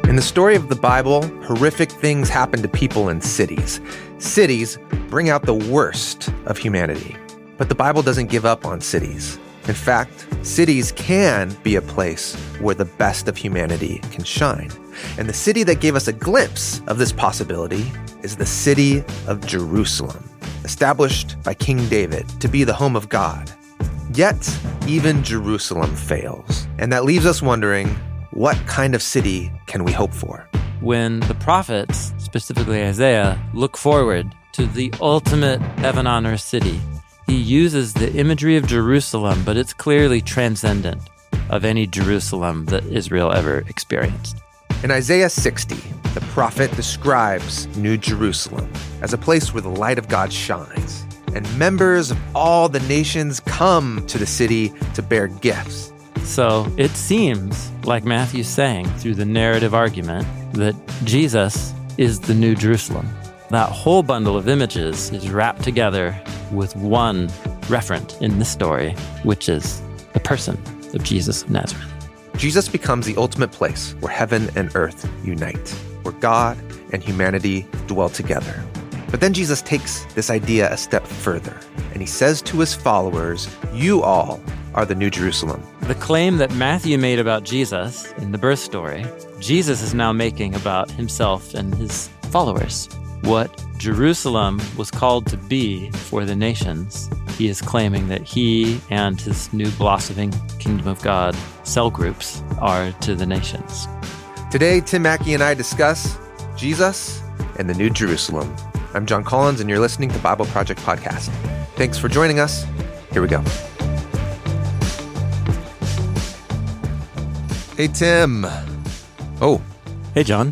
In the story of the Bible, horrific things happen to people in cities. Cities bring out the worst of humanity. But the Bible doesn't give up on cities. In fact, cities can be a place where the best of humanity can shine. And the city that gave us a glimpse of this possibility is the city of Jerusalem, established by King David to be the home of God. Yet, even Jerusalem fails. And that leaves us wondering, what kind of city can we hope for? When the prophets, specifically Isaiah, look forward to the ultimate heaven on earth city, he uses the imagery of Jerusalem, but it's clearly transcendent of any Jerusalem that Israel ever experienced. In Isaiah 60, the prophet describes New Jerusalem as a place where the light of God shines, and members of all the nations come to the city to bear gifts. So it seems like Matthew's saying through the narrative argument that Jesus is the New Jerusalem. That whole bundle of images is wrapped together with one referent in this story, which is the person of Jesus of Nazareth. Jesus becomes the ultimate place where heaven and earth unite, where God and humanity dwell together. But then Jesus takes this idea a step further, and he says to his followers, "You all are the New Jerusalem." The claim that Matthew made about Jesus in the birth story, Jesus is now making about himself and his followers. What Jerusalem was called to be for the nations, he is claiming that he and his new blossoming kingdom of God cell groups are to the nations. Today, Tim Mackey and I discuss Jesus and the New Jerusalem. I'm John Collins, and you're listening to Bible Project Podcast. Thanks for joining us. Here we go. Hey, Tim. Oh. Hey, John.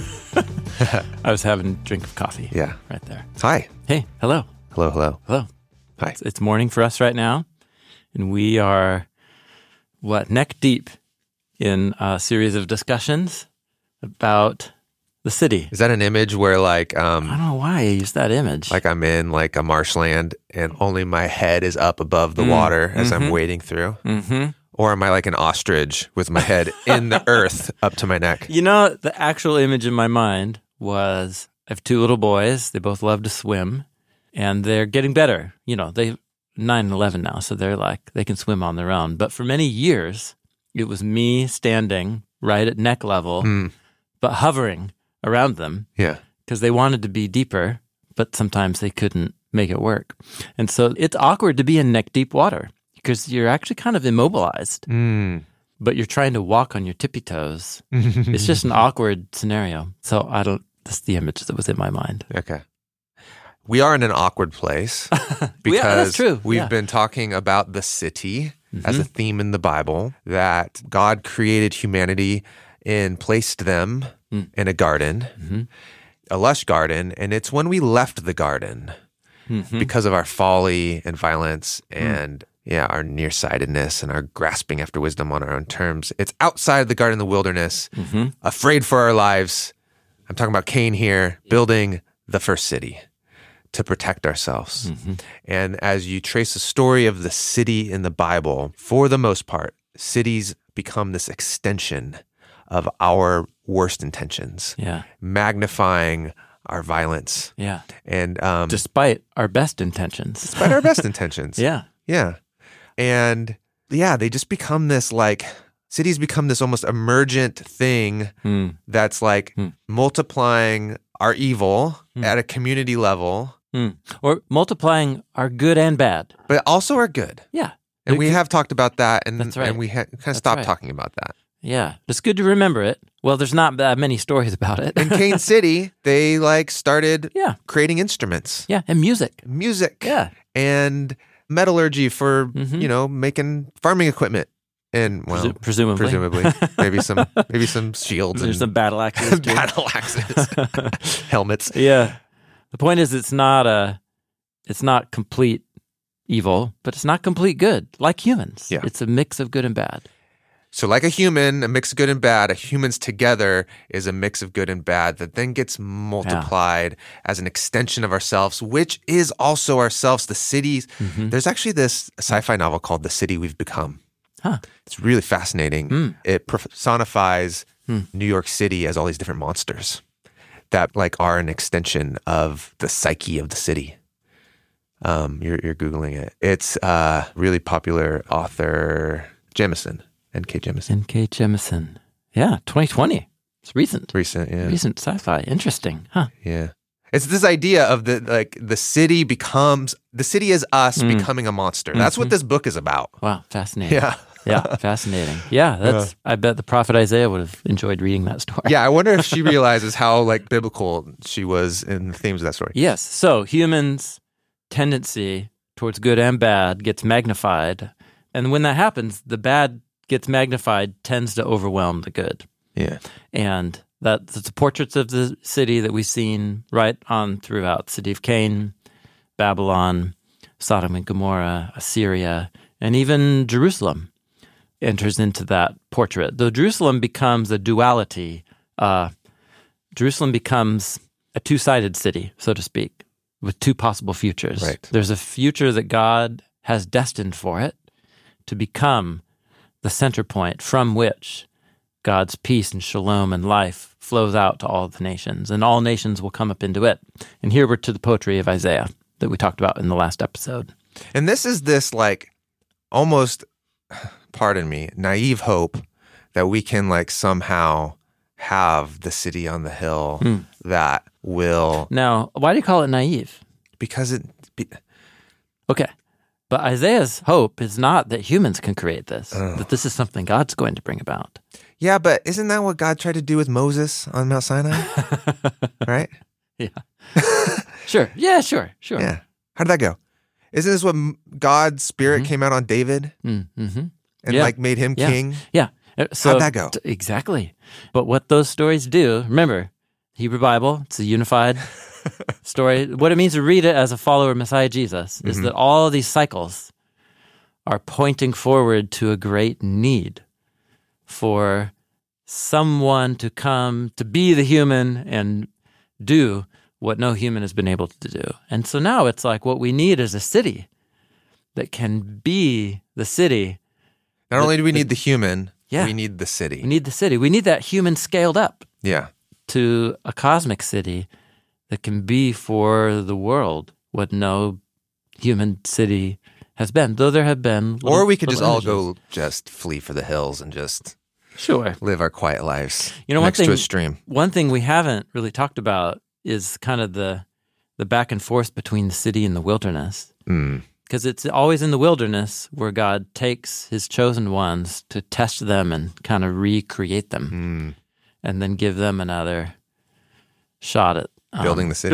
I was having a drink of coffee. Yeah. Right there. Hi. Hey, hello. Hello, hello. Hello. Hi. It's morning for us right now, and we are, neck deep in a series of discussions about the city. Is that an image where I don't know why I used that image. like I'm in like a marshland and only my head is up above the water as I'm wading through? Mm-hmm. Or am I like an ostrich with my head in the earth up to my neck? You know, the actual image in my mind was I have two little boys. They both love to swim, and they're getting better. You know, they're 9 and 11 now, so they're like, they can swim on their own. But for many years, it was me standing right at neck level, but hovering around them. Yeah. Because they wanted to be deeper, but sometimes they couldn't make it work. And so it's awkward to be in neck deep water because you're actually kind of immobilized, but you're trying to walk on your tippy toes. It's just an awkward scenario. So that's the image that was in my mind. Okay. We are in an awkward place because that's true. We've been talking about the city as a theme in the Bible, that God created humanity and placed them in a garden, a lush garden, and it's when we left the garden because of our folly and violence and our nearsightedness and our grasping after wisdom on our own terms. It's outside the garden in the wilderness, afraid for our lives. I'm talking about Cain here, building the first city to protect ourselves. And as you trace the story of the city in the Bible, for the most part, cities become this extension of our worst intentions, magnifying our violence. Yeah. And despite our best intentions. Despite our best intentions. Yeah. And they just become this cities become this almost emergent thing that's multiplying our evil at a community level. Or multiplying our good and bad. But also our good. Yeah. And we have talked about that, and, That's right. and we kind of stopped talking about that. Yeah. It's good to remember it. Well, there's not that many stories about it. In Cain City, they started creating instruments. Yeah, and music. Yeah. And metallurgy for, making farming equipment. And presumably, maybe some shields. There's some battle axes. Battle axes, helmets. Yeah. The point is, it's not complete evil, but it's not complete good. Like humans, it's a mix of good and bad. So, like a human, a mix of good and bad, humans together is a mix of good and bad that then gets multiplied as an extension of ourselves, which is also ourselves. The cities. There's actually this sci-fi novel called "The City We've Become." Huh. It's really fascinating. It personifies New York City as all these different monsters that like are an extension of the psyche of the city. You're Googling it. It's really popular author Jemisin, N.K. Jemisin. N.K. Jemisin. Yeah, 2020. It's recent. Recent, yeah. Recent sci-fi. Interesting, huh? Yeah. It's this idea of the city is us becoming a monster. That's what this book is about. Wow, fascinating. Yeah. Yeah, fascinating. Yeah, I bet the prophet Isaiah would have enjoyed reading that story. Yeah, I wonder if she realizes how like biblical she was in the themes of that story. Yes. So humans' tendency towards good and bad gets magnified. And when that happens, the bad gets magnified tends to overwhelm the good. Yeah. And that's the portraits of the city that we've seen right on throughout. City of Cain, Babylon, Sodom and Gomorrah, Assyria, and even Jerusalem enters into that portrait. Though Jerusalem becomes a duality, Jerusalem becomes a two-sided city, so to speak, with two possible futures. Right. There's a future that God has destined for it to become the center point from which God's peace and shalom and life flows out to all the nations, and all nations will come up into it. And here we're to the poetry of Isaiah that we talked about in the last episode. And this is this like almost, pardon me, naive hope that we can like somehow have the city on the hill that will... Now, why do you call it naive? Because Okay. But Isaiah's hope is not that humans can create this, that this is something God's going to bring about. Yeah, but isn't that what God tried to do with Moses on Mount Sinai? Right? Yeah. Sure. Yeah, sure. Yeah. How did that go? Isn't this what God's Spirit came out on David and like made him king? Yeah. So, how'd that go? Exactly. But what those stories do, remember, Hebrew Bible, it's a unified story. What it means to read it as a follower of Messiah Jesus is that all these cycles are pointing forward to a great need for someone to come to be the human and do what no human has been able to do. And so now it's like what we need is a city that can be the city. Not only do we need the human, we need the city. We need the city. We need that human scaled up to a cosmic city that can be for the world what no human city has been, though there have been or we could just all go just flee for the hills and just live our quiet lives next to a stream. One thing we haven't really talked about is kind of the back and forth between the city and the wilderness. Because it's always in the wilderness where God takes his chosen ones to test them and kind of recreate them and then give them another shot at building the city.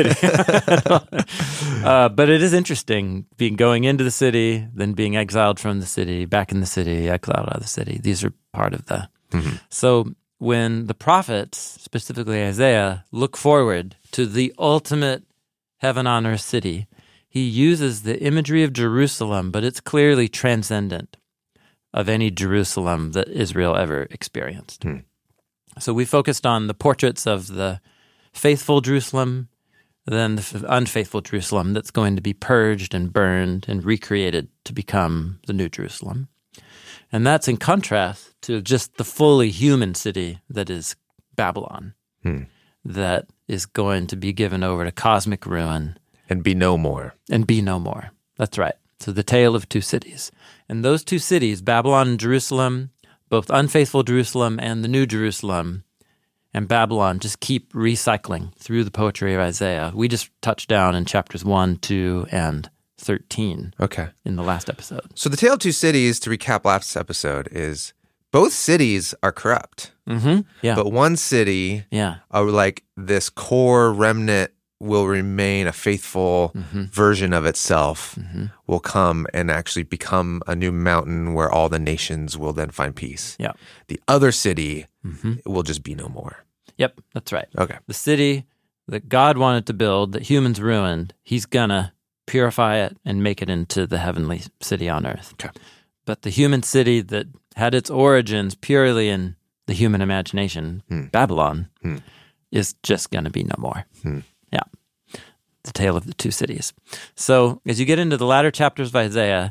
But it is interesting going into the city, then being exiled from the city, back in the city, exiled out of the city. These are part of the... So when the prophets, specifically Isaiah, look forward to the ultimate heaven on earth city, he uses the imagery of Jerusalem, but it's clearly transcendent of any Jerusalem that Israel ever experienced. So we focused on the portraits of the faithful Jerusalem, then the unfaithful Jerusalem that's going to be purged and burned and recreated to become the new Jerusalem. And that's in contrast to just the fully human city that is Babylon, that is going to be given over to cosmic ruin. And be no more. That's right. So the tale of two cities. And those two cities, Babylon and Jerusalem, both unfaithful Jerusalem and the new Jerusalem, and Babylon just keep recycling through the poetry of Isaiah. We just touched down in chapters 1, 2, and 13 in the last episode. So the Tale of Two Cities, to recap last episode, is both cities are corrupt. Yeah. But one city, like this core remnant, will remain a faithful version of itself, will come and actually become a new mountain where all the nations will then find peace. Yeah. The other city will just be no more. Yep, that's right. Okay. The city that God wanted to build, that humans ruined, he's going to purify it and make it into the heavenly city on earth. Okay. But the human city that had its origins purely in the human imagination, Babylon, is just going to be no more. Yeah. The tale of the two cities. So as you get into the latter chapters of Isaiah,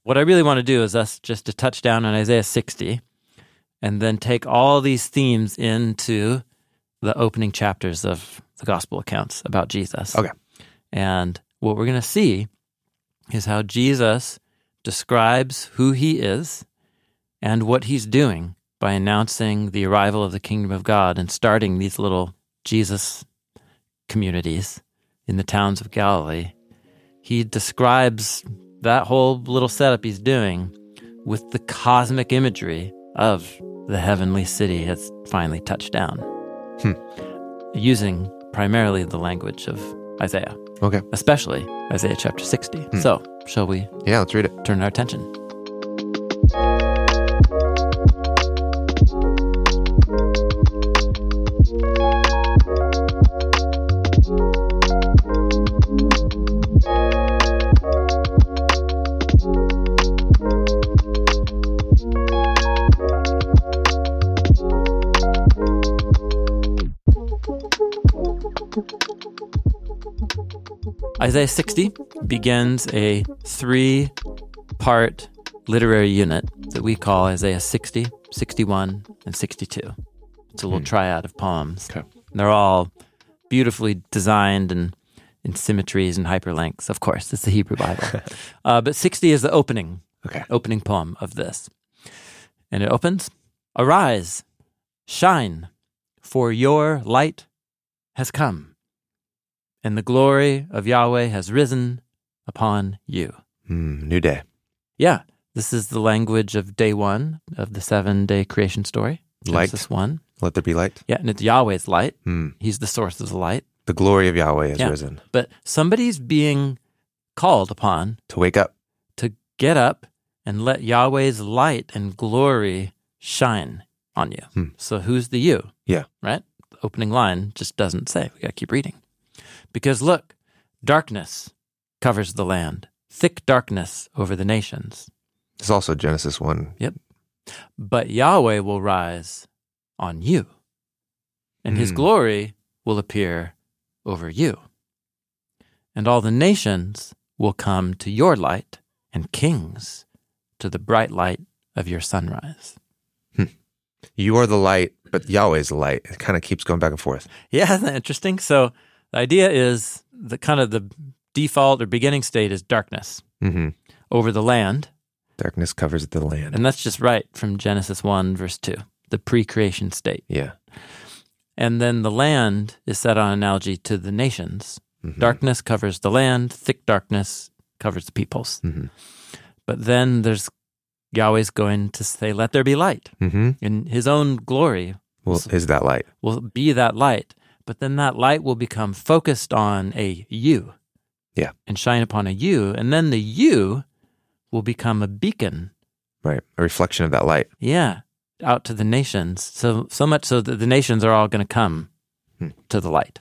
What I really want to do is us just to touch down on Isaiah 60 and then take all these themes into the opening chapters of the gospel accounts about Jesus. Okay. And what we're going to see is how Jesus describes who he is and what he's doing by announcing the arrival of the kingdom of God and starting these little Jesus communities in the towns of Galilee. He describes that whole little setup he's doing with the cosmic imagery of the heavenly city has finally touched down, using primarily the language of Isaiah. Okay. Especially Isaiah chapter 60. So, shall we Yeah, let's read it. turn our attention? Isaiah 60 begins a 3-part literary unit that we call Isaiah 60, 61, and 62. It's a little triad of poems. Okay. They're all beautifully designed and in symmetries and hyperlinks. Of course, it's the Hebrew Bible. But 60 is the opening poem of this. And it opens, "Arise, shine, for your light has come, and the glory of Yahweh has risen upon you." New day. Yeah, this is the language of day 1 of the 7-day creation story. Genesis 1. Let there be light. Yeah, and it's Yahweh's light. He's the source of the light. The glory of Yahweh has risen. But somebody's being called upon To wake up. to get up and let Yahweh's light and glory shine on you. So who's the you? Yeah. Right? The opening line just doesn't say. We got to keep reading. Because look, darkness covers the land, thick darkness over the nations. It's also Genesis 1. Yep. But Yahweh will rise on you, and his glory will appear over you. And all the nations will come to your light, and kings to the bright light of your sunrise. You are the light, but Yahweh's the light. It kind of keeps going back and forth. Yeah, isn't that interesting? So the idea is the kind of the default or beginning state is darkness over the land. Darkness covers the land. And that's just right from Genesis 1, verse 2, the pre-creation state. Yeah. And then the land is set on analogy to the nations. Darkness covers the land, thick darkness covers the peoples. But then there's Yahweh's going to say, let there be light. In his own glory Is that light? will be that light. But then that light will become focused on a you. Yeah. And shine upon a you. And then the you will become a beacon. Right. A reflection of that light. Yeah. Out to the nations. So much so that the nations are all going to come to the light.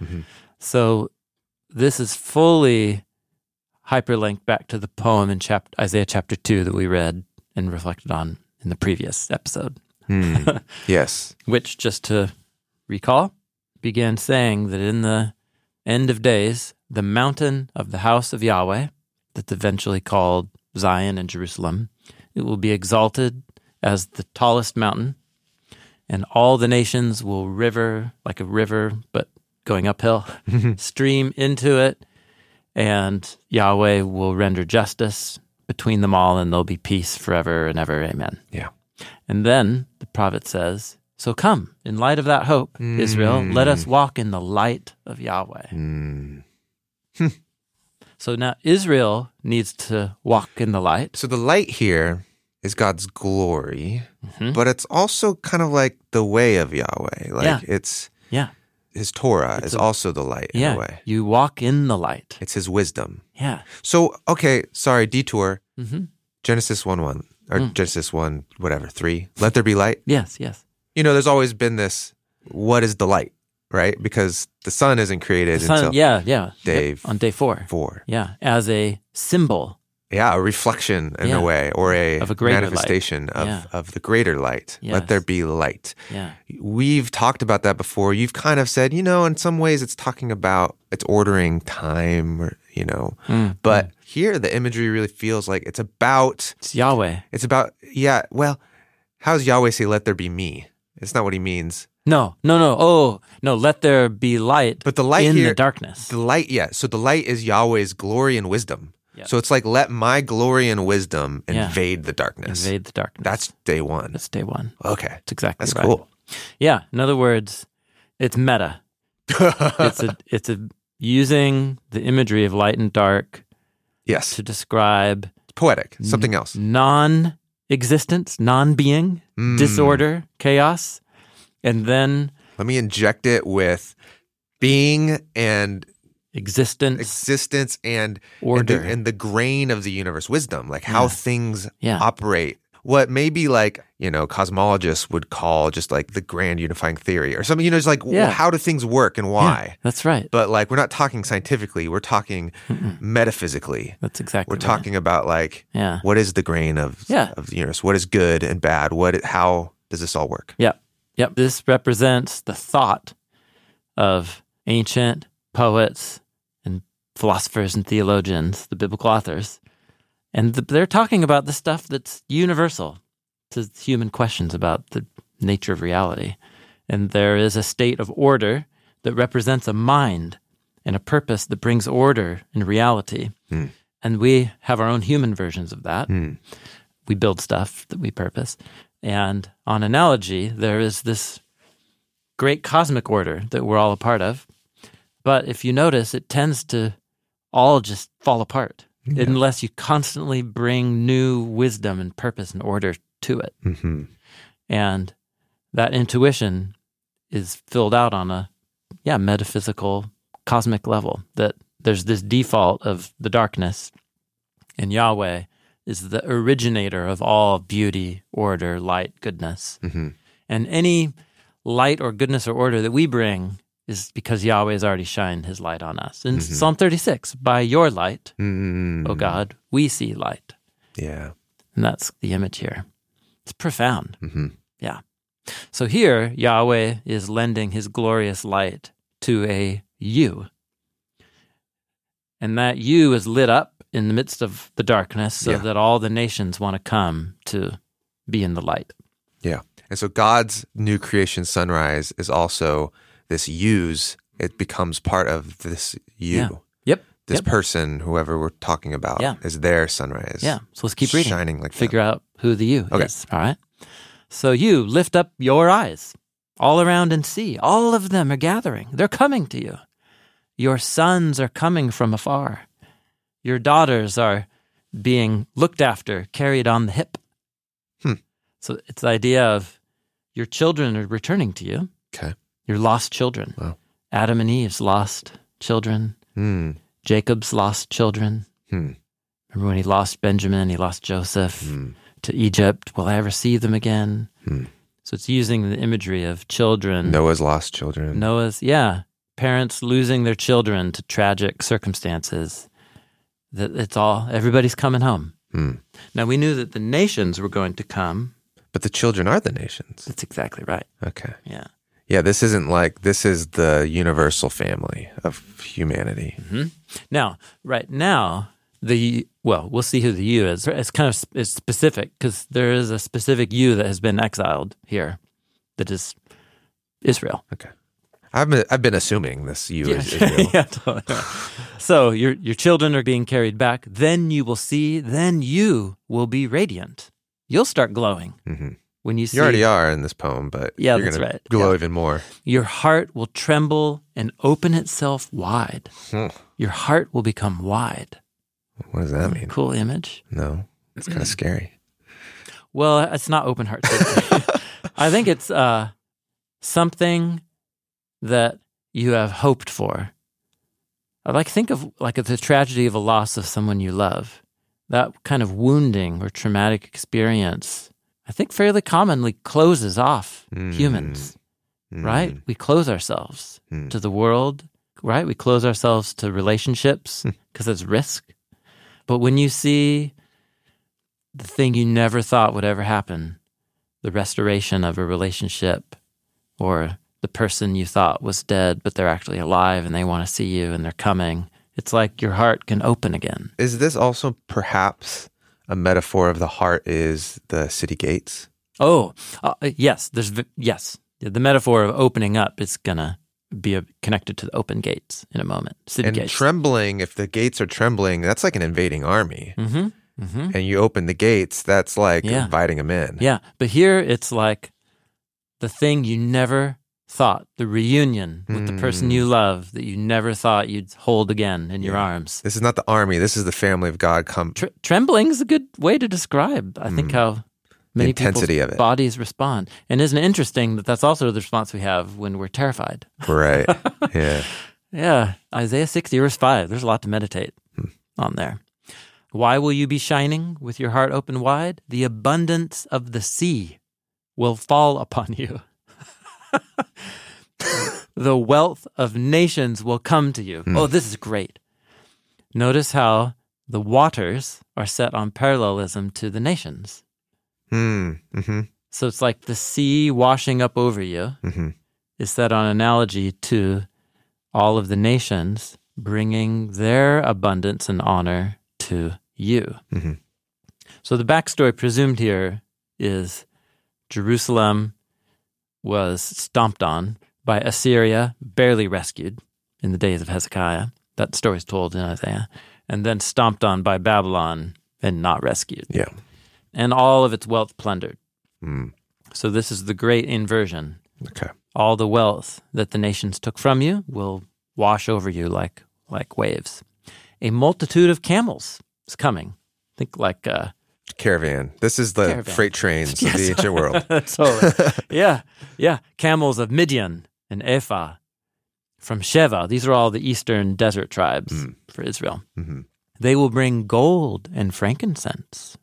So this is fully hyperlinked back to the poem in Isaiah chapter 2 that we read and reflected on in the previous episode. Yes. Which, just to recall, began saying that in the end of days, the mountain of the house of Yahweh, that's eventually called Zion and Jerusalem, it will be exalted as the tallest mountain, and all the nations will river, like a river, but going uphill, stream into it, and Yahweh will render justice between them all, and there'll be peace forever and ever. Amen. Yeah. And then the prophet says, so come, in light of that hope, Israel, let us walk in the light of Yahweh. So now Israel needs to walk in the light. So the light here is God's glory, but it's also kind of like the way of Yahweh. Like it's his Torah is also the light in a way. You walk in the light. It's his wisdom. Yeah. So, okay, sorry, detour. Genesis 1:1 or Genesis 1, whatever, 3. Let there be light. Yes. You know, there's always been this, what is the light, right? Because the sun isn't created until on day 4. Yeah, as a symbol. Yeah, a reflection in a way, or of a greater manifestation of the greater light. Yes. Let there be light. Yeah. We've talked about that before. You've kind of said, in some ways it's talking about, it's ordering time, or, but here the imagery really feels like it's about, Yahweh. how does Yahweh say, let there be me? It's not what he means. No. Oh, no, let there be light, But the light in here, the darkness. the light, so the light is Yahweh's glory and wisdom. Yep. So it's like, let my glory and wisdom invade the darkness. Invade the darkness. That's day one. That's day one. Okay. That's exactly That's right. cool. Yeah. In other words, it's meta. It's using the imagery of light and dark Yes. to describe Poetic. Something else. non-existence, non-being, disorder, chaos, and then Let me inject it with being and existence and order. and the grain of the universe, wisdom, like how things Yeah. operate. What maybe like, cosmologists would call just like the grand unifying theory or something, it's like, Yeah. how do things work and why? Yeah, that's right. But like, we're not talking scientifically, we're talking metaphysically. That's exactly We're right. talking about like, Yeah. what is the grain of the universe? What is good and bad? How does this all work? Yep. This represents the thought of ancient poets and philosophers and theologians, the biblical authors. And they're talking about the stuff that's universal to human questions about the nature of reality. And there is a state of order that represents a mind and a purpose that brings order and reality. And we have our own human versions of that. We build stuff that we purpose. And on analogy, there is this great cosmic order that we're all a part of. But if you notice, it tends to all just fall apart unless you constantly bring new wisdom and purpose and order to it. Mm-hmm. And that intuition is filled out on a metaphysical, cosmic level, that there's this default of the darkness, and Yahweh is the originator of all beauty, order, light, goodness. Mm-hmm. And any light or goodness or order that we bring is because Yahweh has already shined his light on us. In Psalm 36, by your light, O God, we see light. Yeah. And that's the image here. It's profound. Mm-hmm. Yeah. So here, Yahweh is lending his glorious light to a you. And that you is lit up in the midst of the darkness so that all the nations want to come to be in the light. Yeah. And so God's new creation sunrise is also this use. It becomes part of this you. Yeah. Yep. This person, whoever we're talking about, is their sunrise. Yeah. So let's keep reading. Shining like Figure out who the you Okay. is. All right. So you lift up your eyes all around and see. All of them are gathering. They're coming to you. Your sons are coming from afar. Your daughters are being looked after, carried on the hip. So it's the idea of your children are returning to you. Okay. Your lost children. Wow. Adam and Eve's lost children. Jacob's lost children. Remember when he lost Benjamin, he lost Joseph to Egypt. Will I ever see them again? So it's using the imagery of children. Noah's lost children. Parents losing their children to tragic circumstances. That it's all, everybody's coming home. Now we knew that the nations were going to come. But the children are the nations. That's exactly right. Okay. Yeah. Yeah, this is the universal family of humanity. Now, right now, we'll see who the you is. It's kind of it's specific because there is a specific you that has been exiled here that is Israel. Okay. I've been assuming this you is Israel. Yeah, totally. So your children are being carried back. Then you will see, then you will be radiant. You'll start glowing. When you see. You already are in this poem, but Yeah, you're that's going right. to glow Yeah. even more. Your heart will tremble and open itself wide. Your heart will become wide. What does that mean? Cool image. No, it's kind of scary. Well, it's not open heart surgery. I think it's something that you have hoped for. Think of the tragedy of a loss of someone you love. That kind of wounding or traumatic experience, I think fairly commonly closes off humans, right? We close ourselves to the world, right? We close ourselves to relationships because there's risk. But when you see the thing you never thought would ever happen, the restoration of a relationship, or the person you thought was dead, but they're actually alive and they want to see you and they're coming It's like your heart can open again. Is this also perhaps a metaphor of the heart is the city gates? Oh, yes. Yes. The metaphor of opening up is going to be connected to the open gates in a moment. City And gates. trembling, if the gates are trembling, that's like an invading army. Mm-hmm. Mm-hmm. And you open the gates, that's like Yeah. inviting them in. Yeah. But here it's like the thing you never thought, the reunion with the person you love that you never thought you'd hold again in your arms. This is not the army. This is the family of God come. Trembling is a good way to describe, I think, how many intensity people's of it. bodies respond. And isn't it interesting that that's also the response we have when we're terrified? Right. Yeah. Yeah. Isaiah 60, verse 5. There's a lot to meditate on there. Why will you be shining with your heart open wide? The abundance of the sea will fall upon you. The wealth of nations will come to you. Oh, this is great. Notice how the waters are set on parallelism to the nations. Mm-hmm. So it's like the sea washing up over you is set on analogy to all of the nations bringing their abundance and honor to you. Mm-hmm. So the backstory presumed here is Jerusalem was stomped on by Assyria, barely rescued in the days of Hezekiah. That story is told in Isaiah. And then stomped on by Babylon and not rescued. Yeah. And all of its wealth plundered. Mm. So this is the great inversion. Okay. All the wealth that the nations took from you will wash over you like waves. A multitude of camels is coming. Think like Caravan. This is the Caravan. freight trains of the ancient world. Totally. Yeah. Camels of Midian and Ephah from Sheva. These are all the eastern desert tribes for Israel. Mm-hmm. They will bring gold and frankincense,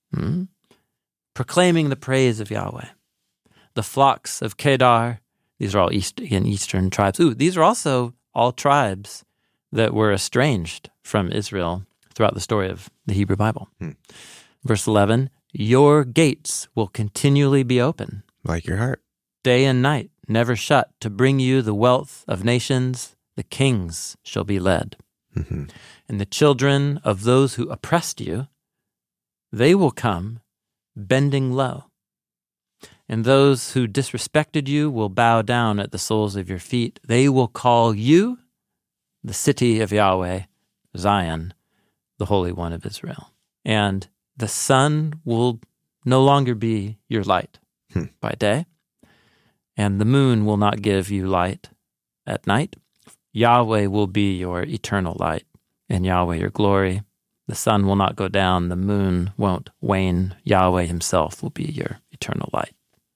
proclaiming the praise of Yahweh. The flocks of Kedar. These are all eastern tribes. Ooh, these are also all tribes that were estranged from Israel throughout the story of the Hebrew Bible. Verse 11, your gates will continually be open, Like your heart. day and night, never shut, to bring you the wealth of nations. The kings shall be led. Mm-hmm. And the children of those who oppressed you, they will come bending low. And those who disrespected you will bow down at the soles of your feet. They will call you the city of Yahweh, Zion, the Holy One of Israel. And the sun will no longer be your light by day, and the moon will not give you light at night. Yahweh will be your eternal light, and Yahweh your glory. The sun will not go down, the moon won't wane. Yahweh himself will be your eternal light.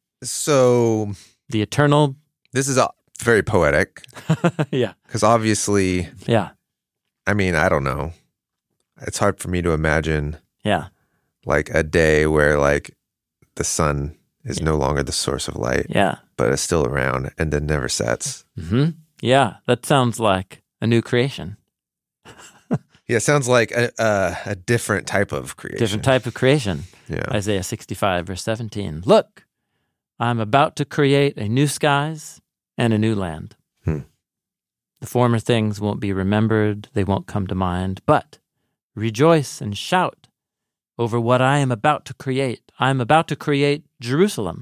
So The eternal, this is very poetic yeah, because obviously, yeah, I mean, I don't know. It's hard for me to imagine yeah, like a day where like the sun is no longer the source of light, yeah. but it's still around and then never sets. Mm-hmm. Yeah, that sounds like a new creation. Yeah, it sounds like a different type of creation. Different type of creation. Yeah. Isaiah 65, verse 17. Look, I'm about to create a new skies and a new land. The former things won't be remembered, they won't come to mind, but rejoice and shout over what I am about to create. I am about to create Jerusalem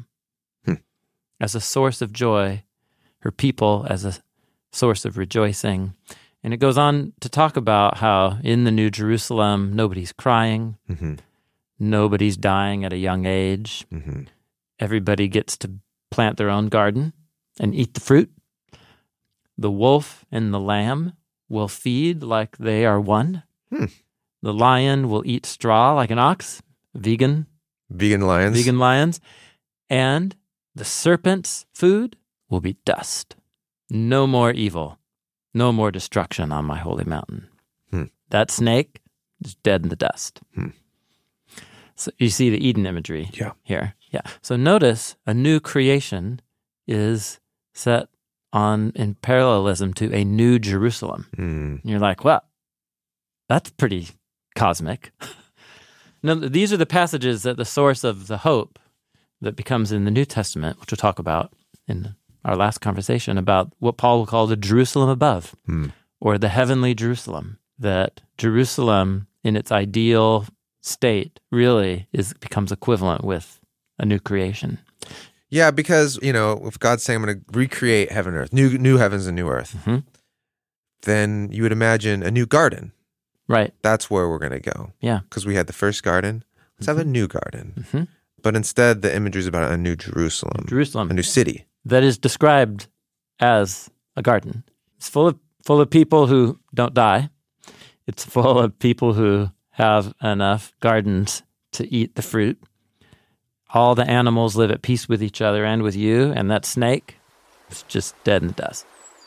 as a source of joy, her people as a source of rejoicing. And it goes on to talk about how in the New Jerusalem, nobody's crying, nobody's dying at a young age. Everybody gets to plant their own garden and eat the fruit. The wolf and the lamb will feed like they are one. The lion will eat straw like an ox, vegan lions. And the serpent's food will be dust. No more evil, no more destruction on my holy mountain. That snake is dead in the dust. So you see the Eden imagery here. Yeah. So notice a new creation is set on in parallelism to a new Jerusalem. And you're like, well, that's pretty cosmic. No, these are the passages at the source of the hope that becomes in the New Testament, which we'll talk about in our last conversation about what Paul will call the Jerusalem above, or the heavenly Jerusalem. that Jerusalem in its ideal state really becomes equivalent with a new creation. Yeah, because, if God's saying I'm going to recreate heaven and earth, new heavens and new earth, then you would imagine a new garden. Right. That's where we're going to go. Yeah. Because we had the first garden. Let's have a new garden. But instead, the imagery is about a new Jerusalem. A new city. That is described as a garden. It's full of people who don't die. It's full of people who have enough gardens to eat the fruit. All the animals live at peace with each other and with you, and that snake is just dead in the dust.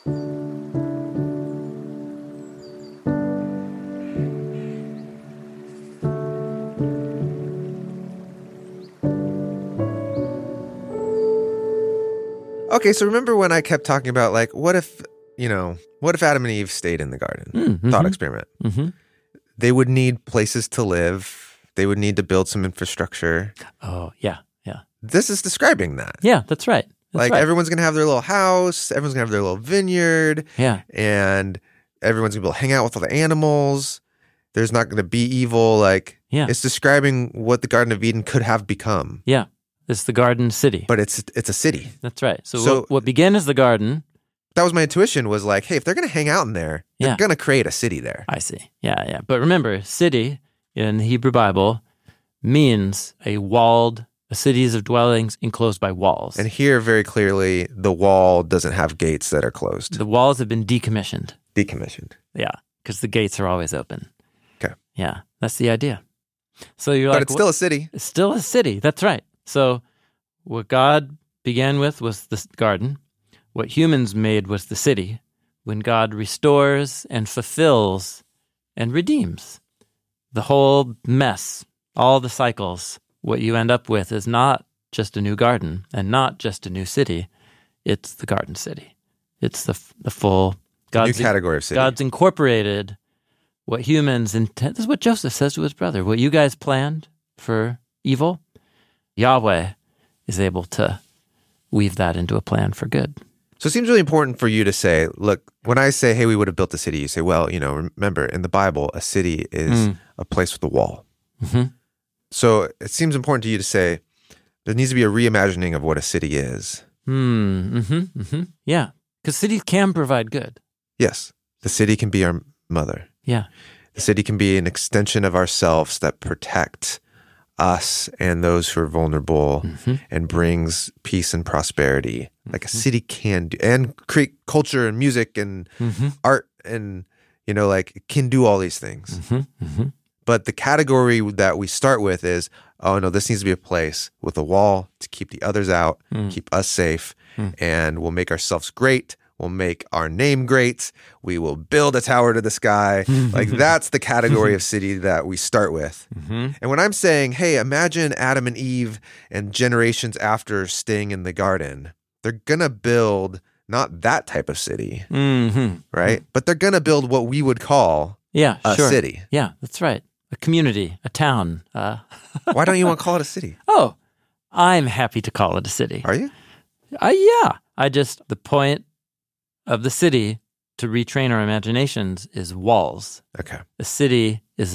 Okay, so remember when I kept talking about, like, what if Adam and Eve stayed in the garden? Thought experiment. They would need places to live. They would need to build some infrastructure. Oh, yeah. This is describing that. Yeah, that's right. Everyone's going to have their little house. Everyone's going to have their little vineyard. Yeah. And everyone's going to be able to hang out with all the animals. There's not going to be evil. It's describing what the Garden of Eden could have become. Yeah. It's the garden city. But it's a city. That's right. So what began as the garden... That was my intuition, was like, hey, if they're going to hang out in there, they're going to create a city there. I see. Yeah. But remember, city in the Hebrew Bible means a cities of dwellings enclosed by walls. And here, very clearly, the wall doesn't have gates that are closed. The walls have been decommissioned. Yeah, because the gates are always open. Okay. Yeah, that's the idea. So you're but it's still a city. It's still a city. That's right. So what God began with was the garden. What humans made was the city. When God restores and fulfills and redeems the whole mess, all the cycles, what you end up with is not just a new garden and not just a new city. It's the garden city. It's the full... New category of city. God's incorporated what humans intend. This is what Joseph says to his brother. What you guys planned for evil, Yahweh is able to weave that into a plan for good. So it seems really important for you to say, look, when I say, hey, we would have built a city, you say, well, remember, in the Bible, a city is a place with a wall. So it seems important to you to say, there needs to be a reimagining of what a city is. Yeah, because cities can provide good. Yes. The city can be our mother. Yeah. The city can be an extension of ourselves that protect us and those who are vulnerable and brings peace and prosperity. Like a city can do, and create culture and music and art and, it can do all these things. But the category that we start with is, oh no, this needs to be a place with a wall to keep the others out, keep us safe, and we'll make ourselves great. We'll make our name great. We will build a tower to the sky. That's the category of city that we start with. And when I'm saying, hey, imagine Adam and Eve and generations after staying in the garden, they're going to build not that type of city, right? But they're going to build what we would call a city. Yeah, that's right. A community, a town. Why don't you want to call it a city? Oh, I'm happy to call it a city. Are you? Yeah. The point of the city to retrain our imaginations is walls. Okay. A city is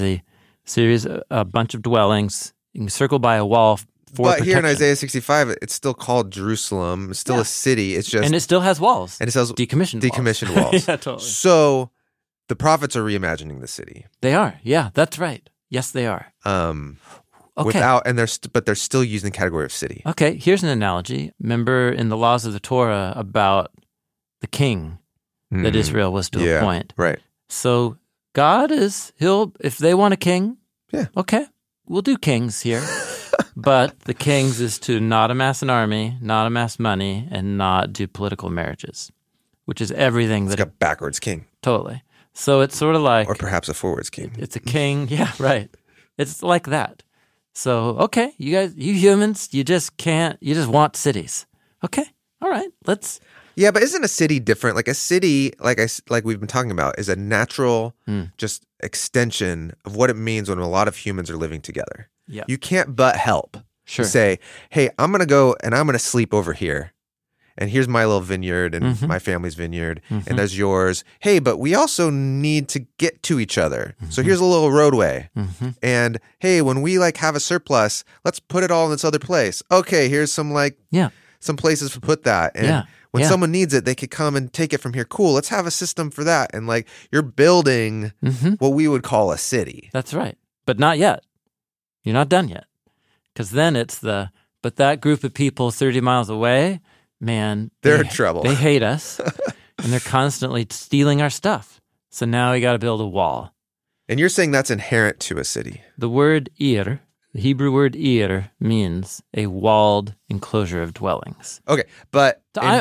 a bunch of dwellings encircled by a wall for But protection. here in Isaiah 65, it's still called Jerusalem. It's still a city. It's just... And it still has walls. And it says decommissioned walls. Yeah, totally. So the prophets are reimagining the city. They are. Yeah, that's right. Yes, they are. Okay. But they're still using the category of city. Okay, here's an analogy. Remember in the laws of the Torah about the king that Israel was to appoint. Right. So God if they want a king, okay, we'll do kings here. But the kings is to not amass an army, not amass money, and not do political marriages, which is everything it's like a backwards king. Totally. So it's sort of like... Or perhaps a forwards king. It's a king. Yeah, right. It's like that. So, okay, you humans, you just want cities. Okay, all right, let's... Yeah, but isn't a city different? Like a city, like we've been talking about, is a natural just extension of what it means when a lot of humans are living together. Yeah. You can't but help to say, hey, I'm going to go and I'm going to sleep over here. and here's my little vineyard and my family's vineyard, and there's yours. Hey, but we also need to get to each other. So here's a little roadway. And hey, when we like have a surplus, let's put it all in this other place. Okay, here's some some places to put that. And when someone needs it, they could come and take it from here. Cool, let's have a system for that. And like you're building what we would call a city. That's right. But not yet. You're not done yet. Because then it's but that group of people 30 miles away, man, they're in trouble. They hate us, and they're constantly stealing our stuff. So now we got to build a wall. And you're saying that's inherent to a city. The word Ir, the Hebrew word Ir, means a walled enclosure of dwellings. Okay, but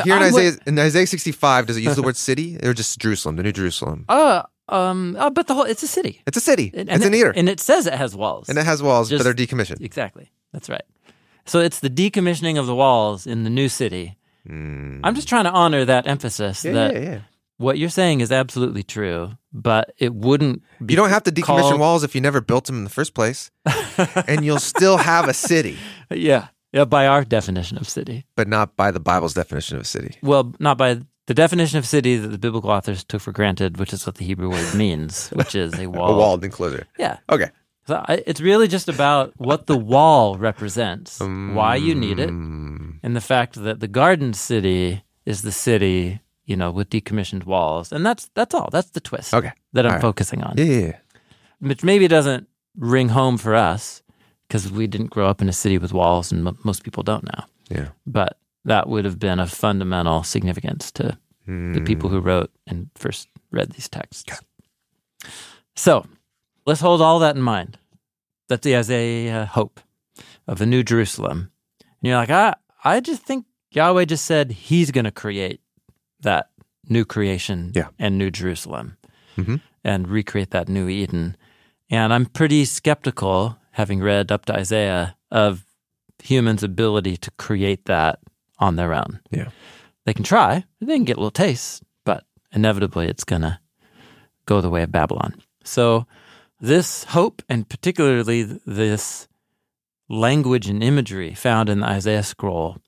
in Isaiah 65, does it use the word city or just Jerusalem, the New Jerusalem? But it's a city. It's a city. It's an Ir. And it says it has walls. And it has walls, but they're decommissioned. Exactly. That's right. So it's the decommissioning of the walls in the new city. I'm just trying to honor that emphasis what you're saying is absolutely true, but it wouldn't be You don't have to decommission walls if you never built them in the first place, and you'll still have a city. Yeah, by our definition of city. But not by the Bible's definition of city. Well, not by the definition of city that the biblical authors took for granted, which is what the Hebrew word means, which is a wall. A walled enclosure. Yeah. Okay. So it's really just about what the wall represents, why you need it, and the fact that the garden city is the city, with decommissioned walls. And that's all. That's the twist that I'm focusing on. Yeah. Which maybe doesn't ring home for us because we didn't grow up in a city with walls, and most people don't now. Yeah. But that would have been of fundamental significance to the people who wrote and first read these texts. Okay. So let's hold all that in mind. That's the Isaiah hope of a new Jerusalem. And you're like, I just think Yahweh just said he's going to create that new creation and new Jerusalem and recreate that new Eden. And I'm pretty skeptical, having read up to Isaiah, of humans' ability to create that on their own. Yeah. They can try. They can get a little taste, but inevitably it's going to go the way of Babylon. So this hope, and particularly this language and imagery found in the Isaiah scroll,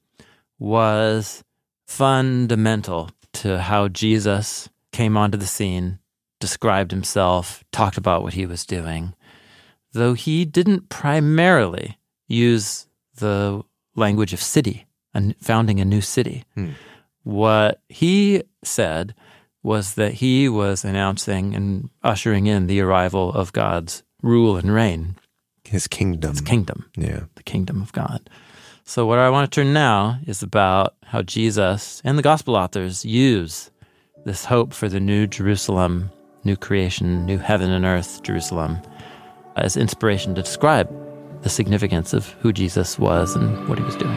was fundamental to how Jesus came onto the scene, described himself, talked about what he was doing, though he didn't primarily use the language of city and founding a new city. What he said was that he was announcing and ushering in the arrival of God's rule and reign. His kingdom. His kingdom. Yeah. The kingdom of God. So what I want to turn now is about how Jesus and the gospel authors use this hope for the new Jerusalem, new creation, new heaven and earth Jerusalem as inspiration to describe the significance of who Jesus was and what he was doing.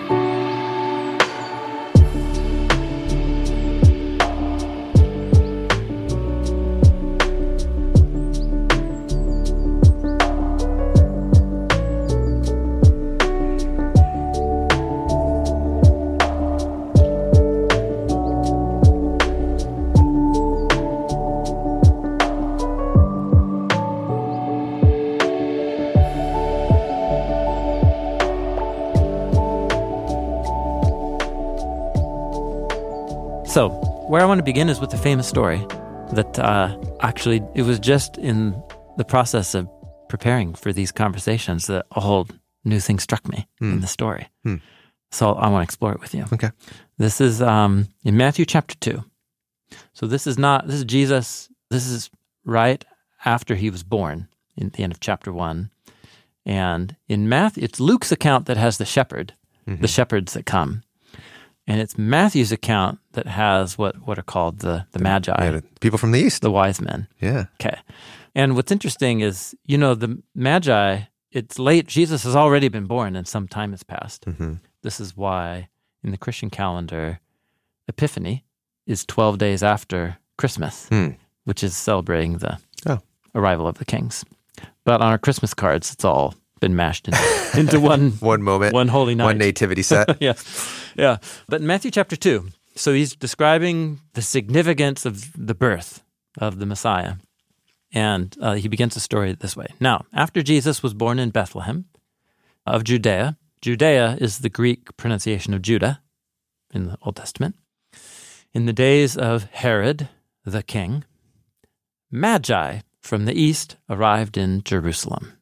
So, where I want to begin is with a famous story that actually, it was just in the process of preparing for these conversations that a whole new thing struck me in the story. So I want to explore it with you. Okay. This is in Matthew chapter 2. So this is Jesus, this is right after he was born in the end of chapter 1. And in Matthew, it's Luke's account that has the shepherd, the shepherds that come. And it's Matthew's account that has what are called the Magi. Yeah, the people from the East. The wise men. Yeah. Okay. And what's interesting is, the Magi, it's late. Jesus has already been born and some time has passed. This is why in the Christian calendar, Epiphany is 12 days after Christmas, which is celebrating the arrival of the kings. But on our Christmas cards, it's all been mashed into one moment, one holy night, one nativity set. Yeah. But in Matthew chapter 2, so he's describing the significance of the birth of the Messiah. And he begins the story this way. Now, after Jesus was born in Bethlehem of Judea, Judea is the Greek pronunciation of Judah in the Old Testament. In the days of Herod the king, Magi from the east arrived in Jerusalem.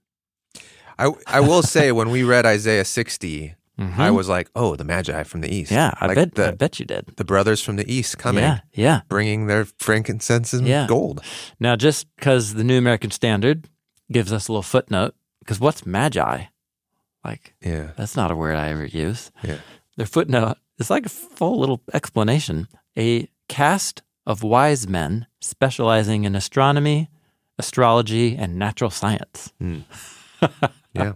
I will say, when we read Isaiah 60, I was like, oh, the Magi from the east. Yeah, I like bet you did. The brothers from the east coming, Yeah. bringing their frankincense and gold. Now, just because the New American Standard gives us a little footnote, because what's Magi? Like, that's not a word I ever use. Yeah. Their footnote is like a full little explanation. A caste of wise men specializing in astronomy, astrology, and natural science. Yeah.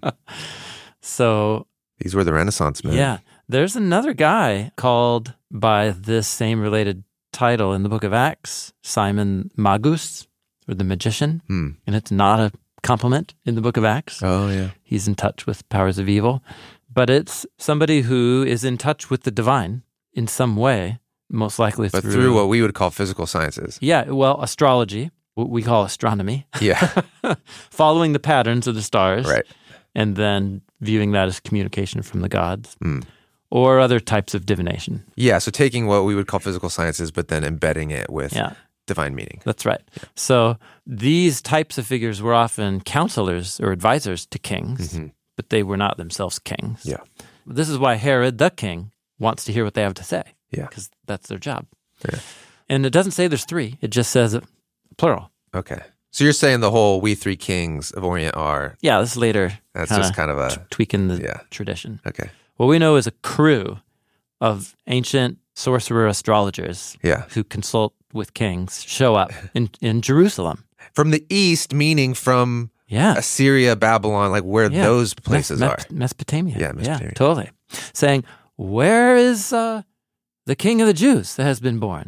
So these were the Renaissance men. yeah, there's another guy called by this same related title in the book of Acts, Simon Magus, or the magician, and it's not a compliment in the book of Acts. Oh, yeah. He's in touch with powers of evil, but it's somebody who is in touch with the divine in some way, most likely through what we would call physical sciences. Yeah, well, astrology, what we call astronomy. Yeah. Following the patterns of the stars. Right. And then viewing that as communication from the gods. Or other types of divination. Yeah, so taking what we would call physical sciences, but then embedding it with divine meaning. That's right. Yeah. So these types of figures were often counselors or advisors to kings, but they were not themselves kings. Yeah. This is why Herod the king wants to hear what they have to say. Yeah. Because that's their job. Yeah. And it doesn't say there's three. It just says plural. Okay. So you're saying the whole we three kings of Orient are... Yeah, this is later. That's just kind of a... tweaking the tradition. Okay. What we know is a crew of ancient sorcerer astrologers who consult with kings show up in Jerusalem. From the east, meaning from Assyria, Babylon, like where those places are. Mesopotamia. Yeah, Mesopotamia. Yeah, totally. Saying, where is the king of the Jews that has been born?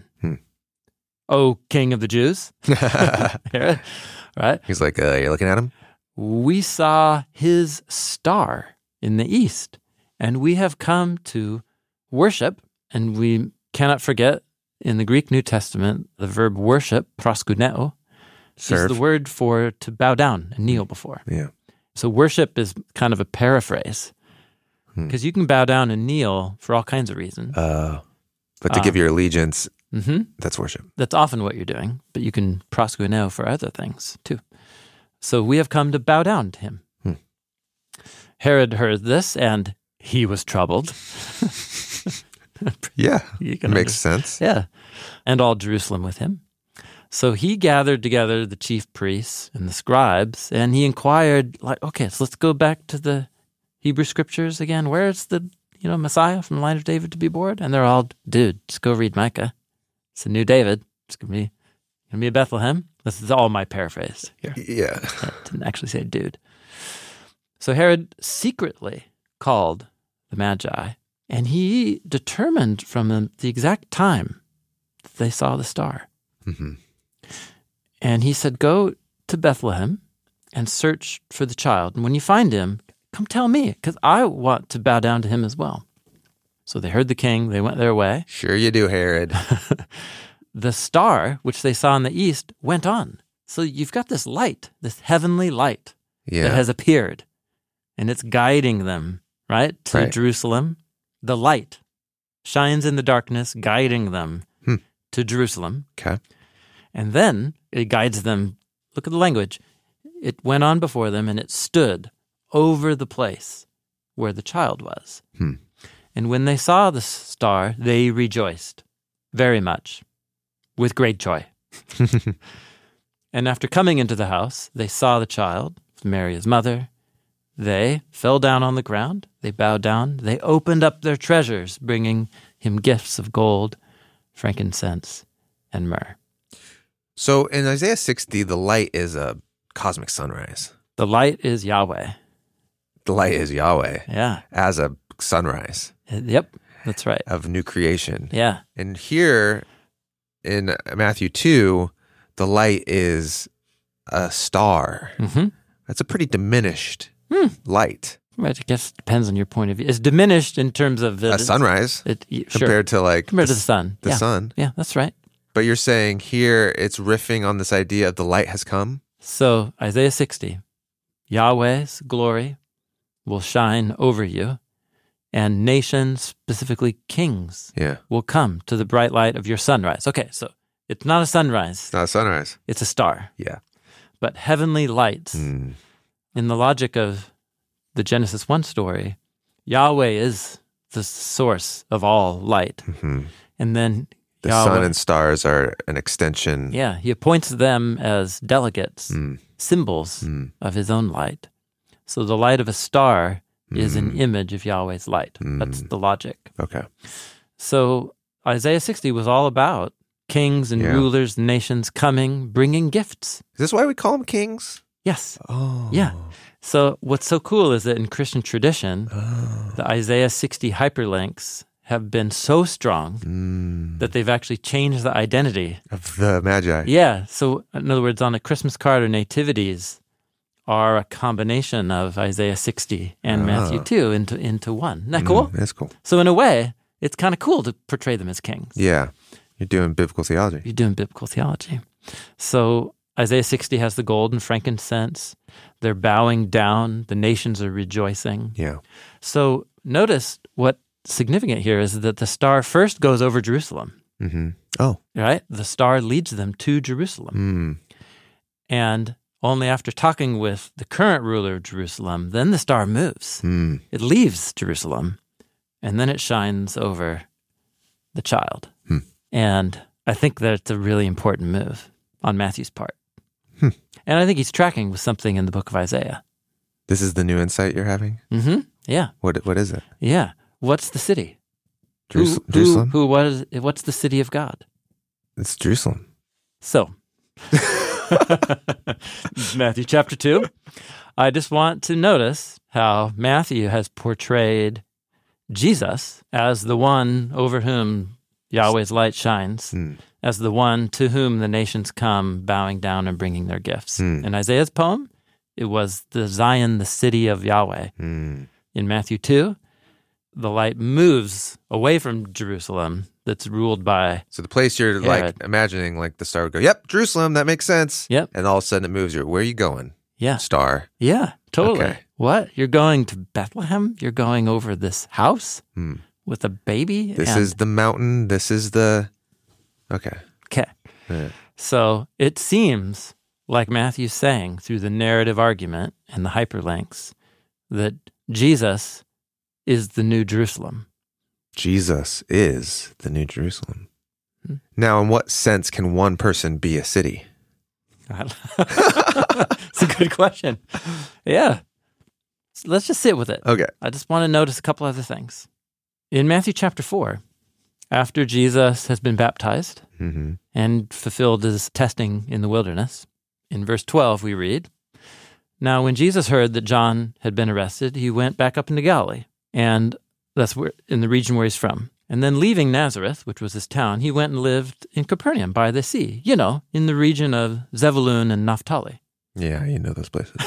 Oh, king of the Jews. Right? He's like, you're looking at him? We saw his star in the east, and we have come to worship. And we cannot forget, in the Greek New Testament, the verb worship, proskuneo, is the word for to bow down and kneel before. Yeah. So worship is kind of a paraphrase, because you can bow down and kneel for all kinds of reasons. But to give your allegiance, that's worship. That's often what you're doing, but you can proskuneo for other things too. So we have come to bow down to him. Herod heard this, and he was troubled. Yeah, makes sense. Yeah, and all Jerusalem with him. So he gathered together the chief priests and the scribes, and he inquired, like, okay, so let's go back to the Hebrew scriptures again. Where's the Messiah from the line of David to be born? And they're all, dude, just go read Micah. It's a new David. It's gonna be a Bethlehem. This is all my paraphrase here. Yeah. I didn't actually say dude. So Herod secretly called the Magi, and he determined from them the exact time that they saw the star. And he said, go to Bethlehem and search for the child. And when you find him, come tell me, because I want to bow down to him as well. So they heard the king. They went their way. Sure you do, Herod. The star, which they saw in the east, went on. So you've got this light, this heavenly light that has appeared, and it's guiding them, right, to Jerusalem. The light shines in the darkness, guiding them to Jerusalem. Okay. And then it guides them. Look at the language. It went on before them, and it stood over the place where the child was. And when they saw the star, they rejoiced very much, with great joy. And after coming into the house, they saw the child, Mary his mother. They fell down on the ground. They bowed down. They opened up their treasures, bringing him gifts of gold, frankincense, and myrrh. So in Isaiah 60, the light is a cosmic sunrise. The light is Yahweh. The light is Yahweh. Yeah. As a sunrise. Yep, that's right. Of new creation. Yeah. And here in Matthew 2, the light is a star. That's a pretty diminished light. I guess it depends on your point of view. It's diminished in terms of a sunrise compared to the sun. The sun. Yeah, that's right. But you're saying here it's riffing on this idea of the light has come? So Isaiah 60, Yahweh's glory will shine over you, and nations, specifically kings, Yeah. will come to the bright light of your sunrise. Okay, so it's not a sunrise. It's not a sunrise. It's a star. Yeah. But heavenly lights, Mm. in the logic of the Genesis 1 story, Yahweh is the source of all light. Mm-hmm. And then The Yahweh, sun and stars are an extension. yeah, he appoints them as delegates, symbols of his own light. So the light of a star is an image of Yahweh's light. That's the logic. Okay. So Isaiah 60 was all about kings and Yeah. rulers, nations coming, bringing gifts. Is this why we call them kings? Yes. Oh. Yeah. So what's so cool is that in Christian tradition, the Isaiah 60 hyperlinks have been so strong that they've actually changed the identity. Of the Magi. Yeah. So in other words, on a Christmas card or nativities are a combination of Isaiah 60 and Matthew 2 into one. Isn't that cool? That's cool. So in a way, it's kind of cool to portray them as kings. Yeah. You're doing biblical theology. You're doing biblical theology. So Isaiah 60 has the gold and frankincense. They're bowing down. The nations are rejoicing. Yeah. So notice what's significant here is that the star first goes over Jerusalem, Mm-hmm. Oh. right? The star leads them to Jerusalem. And only after talking with the current ruler of Jerusalem, then the star moves. It leaves Jerusalem, and then it shines over the child. And I think that's a really important move on Matthew's part. And I think he's tracking with something in the book of Isaiah. This is the new insight you're having? Mm-hmm. Yeah. What is it? Yeah. What's the city? Jerusalem? What's the city of God? It's Jerusalem. So, Matthew chapter 2. I just want to notice how Matthew has portrayed Jesus as the one over whom Yahweh's light shines, as the one to whom the nations come, bowing down and bringing their gifts. In Isaiah's poem, it was the Zion, the city of Yahweh. In Matthew 2, the light moves away from Jerusalem that's ruled by... So the place you're Herod. like imagining, like the star would go, yep, Jerusalem, that makes sense. Yep. And all of a sudden it moves. Where are you going? Yeah. Star. Yeah, totally. Okay. What? You're going to Bethlehem? You're going over this house with a baby? This is the mountain. This is the... Okay. Okay. Yeah. So it seems like Matthew's saying through the narrative argument and the hyperlinks that Jesus is the new Jerusalem. Jesus is the new Jerusalem. Now, in what sense can one person be a city? It's a good question. Yeah. Let's just sit with it. Okay. I just want to notice a couple other things. In Matthew chapter 4, after Jesus has been baptized and fulfilled his testing in the wilderness, in verse 12 we read, "Now when Jesus heard that John had been arrested, he went back up into Galilee." And that's where, in the region where he's from. And then leaving Nazareth, which was his town, he went and lived in Capernaum by the sea, in the region of Zebulun and Naphtali. Yeah, you know those places.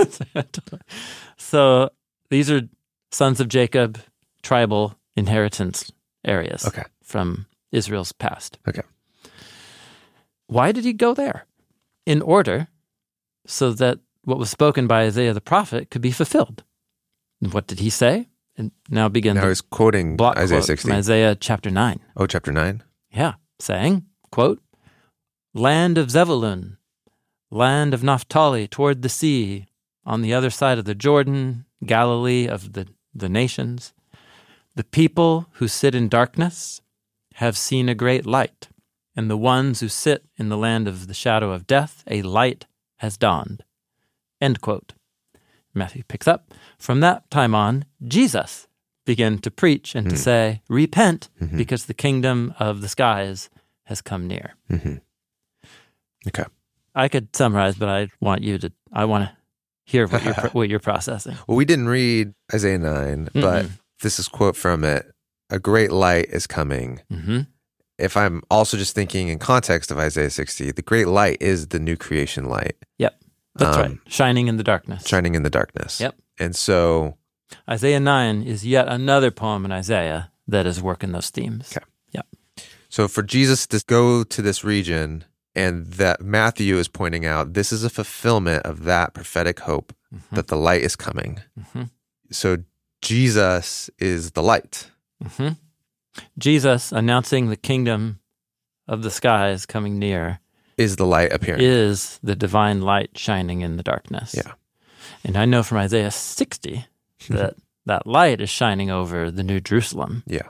So these are sons of Jacob, tribal inheritance areas from Israel's past. Okay. Why did he go there? In order so that what was spoken by Isaiah the prophet could be fulfilled. And what did he say? And now begin Now he's quoting block Isaiah quote 60. from Isaiah chapter 9. Oh, chapter 9? Yeah, saying, quote, "Land of Zebulun, land of Naphtali toward the sea, on the other side of the Jordan, Galilee of the nations, the people who sit in darkness have seen a great light, and the ones who sit in the land of the shadow of death, a light has dawned." End quote. Matthew picks up. From that time on, Jesus began to preach and to say, "Repent, because the kingdom of the skies has come near." Okay. I could summarize, but I want to hear what you're processing. Well, we didn't read Isaiah 9, but this is a quote from it. "A great light is coming." If I'm also just thinking in context of Isaiah 60, the great light is the new creation light. Yep, that's right. Shining in the darkness. Shining in the darkness. Yep. And so... Isaiah 9 is yet another poem in Isaiah that is working those themes. Okay. Yep. So for Jesus to go to this region, and that Matthew is pointing out, this is a fulfillment of that prophetic hope that the light is coming. So Jesus is the light. Mm-hmm. Jesus announcing the kingdom of the skies coming near Is the light appearing. is the divine light shining in the darkness. Yeah. And I know from Isaiah 60 that that light is shining over the New Jerusalem. Yeah.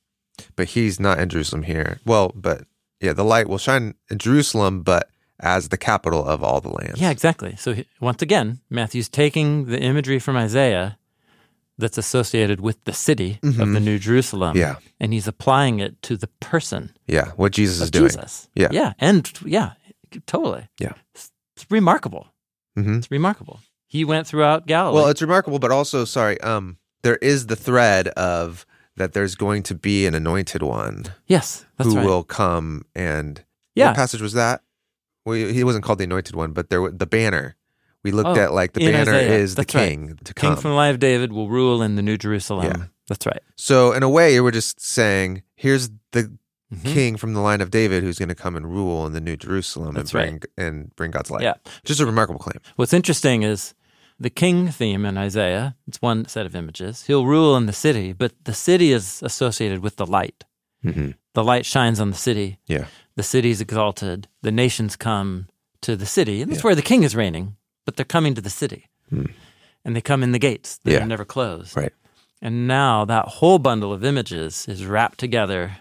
But he's not in Jerusalem here. Well, but yeah, the light will shine in Jerusalem, but as the capital of all the lands. Yeah, exactly. So once again, Matthew's taking the imagery from Isaiah that's associated with the city of the New Jerusalem. Yeah. And he's applying it to the person Yeah. What Jesus is of doing. Jesus. Yeah. Yeah. And yeah, totally. Yeah. It's remarkable. Mm-hmm. It's remarkable. He went throughout Galilee. Well, it's remarkable, but also, there is the thread of that there's going to be an anointed one yes, that's who right. will come and Yeah. What passage was that? Well, he wasn't called the anointed one, but the banner. We looked at like the in banner Isaiah. is the That's right. king to come. King from the line of David will rule in the New Jerusalem. Yeah. That's right. So in a way, we're just saying, here's the Mhm. king from the line of David who's going to come and rule in the New Jerusalem That's and bring God's light. Yeah. Just a remarkable claim. What's interesting is the king theme in Isaiah, it's one set of images. He'll rule in the city, but the city is associated with the light. Mm-hmm. The light shines on the city. Yeah. The city's exalted. The nations come to the city. And that's where the king is reigning, but they're coming to the city. Mm. And they come in the gates that Yeah. are never closed. Right. And now that whole bundle of images is wrapped together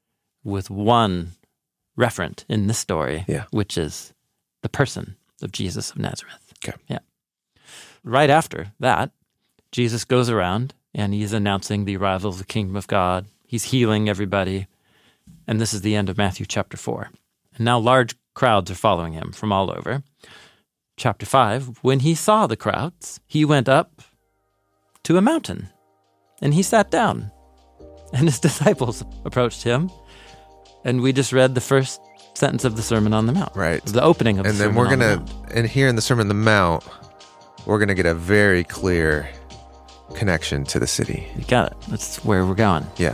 with one referent in this story, Yeah. which is the person of Jesus of Nazareth. Okay. Yeah. Right after that, Jesus goes around and he's announcing the arrival of the kingdom of God. He's healing everybody. And this is the end of Matthew chapter 4. And now large crowds are following him from all over. Chapter 5, when he saw the crowds, he went up to a mountain and he sat down. And his disciples approached him. And we just read the first sentence of the Sermon on the Mount. Right. The opening of the And then Sermon we're on the going Mount. to, and here in the Sermon on the Mount, we're going to get a very clear connection to the city. You got it. That's where we're going. Yeah.